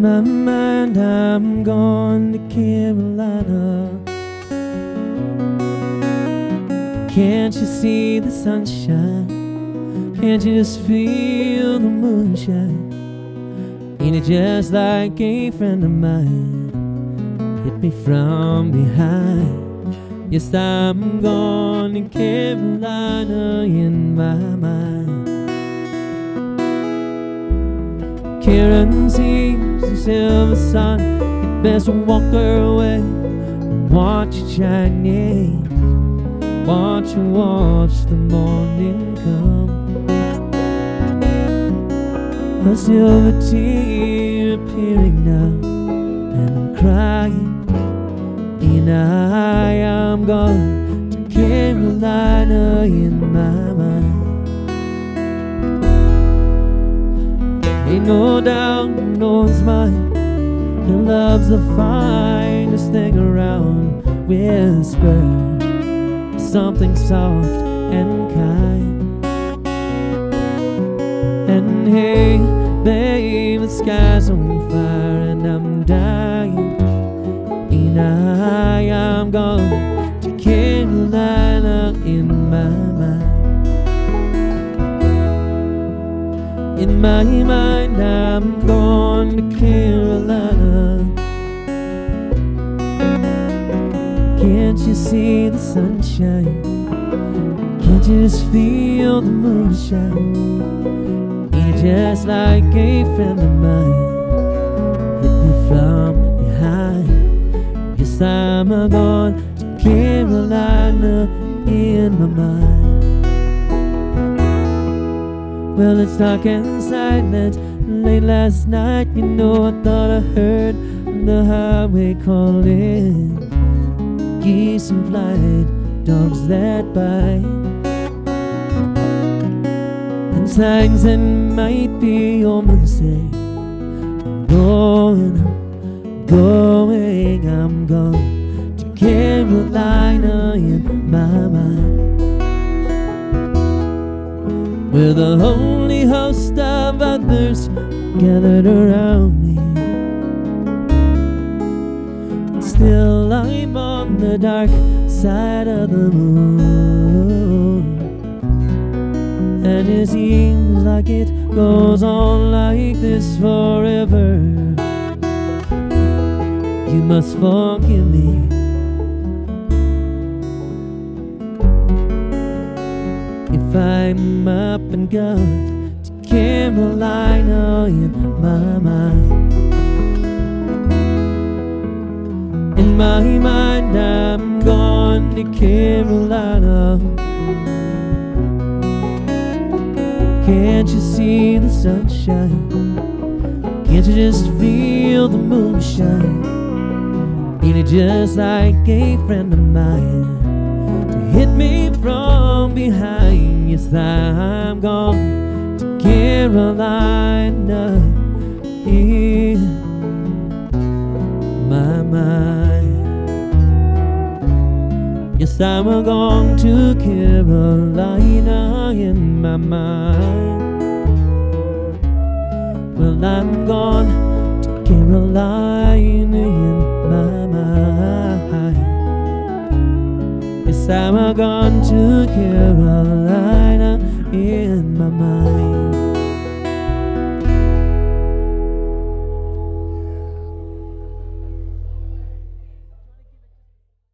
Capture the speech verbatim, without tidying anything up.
my mind, I'm gone to Carolina. Can't you see the sunshine? Can't you just feel the moonshine? Ain't it just like a friend of mine hit me from behind? Yes, I'm gone to Carolina in my mind. Karen sees the silver sun, you'd best walk her way and watch it shining. Watch and watch the morning come. A silver tear appearing now, and I'm crying. And I am gone to Carolina in my mind. Ain't no doubt, no it's mine. Your love's the finest thing around. Whisper something soft and kind. And hey, babe, the sky's on fire and I'm dying. And I am gone to Carolina in my mind. In my mind, I'm gone to Carolina. Can't you see the sunshine? Can't you just feel the moonshine? Ain't it just like a friend of mine hit me from behind? Yes, I'm gone to Carolina in my mind. Well, it's dark and silent. Late last night, you know, I thought I heard the highway calling. Geese in flight, dogs that bite, and signs that might be omens say, I'm going, I'm going, I'm gone to Carolina in my mind. With a holy host of others gathered around me, and still I'm on the dark side of the moon. And it seems like it goes on like this forever. You must forgive me if I'm up and gone to Carolina in my mind. In my mind, I'm gone to Carolina. Can't you see the sunshine? Can't you just feel the moonshine? Ain't it just like a friend of mine to hit me from behind? Yes, I'm gone to Carolina in my mind. Yes, I'm gone to Carolina in my mind. Well, I'm gone to Carolina in my mind. Yes, I'm gone to Carolina in my mind.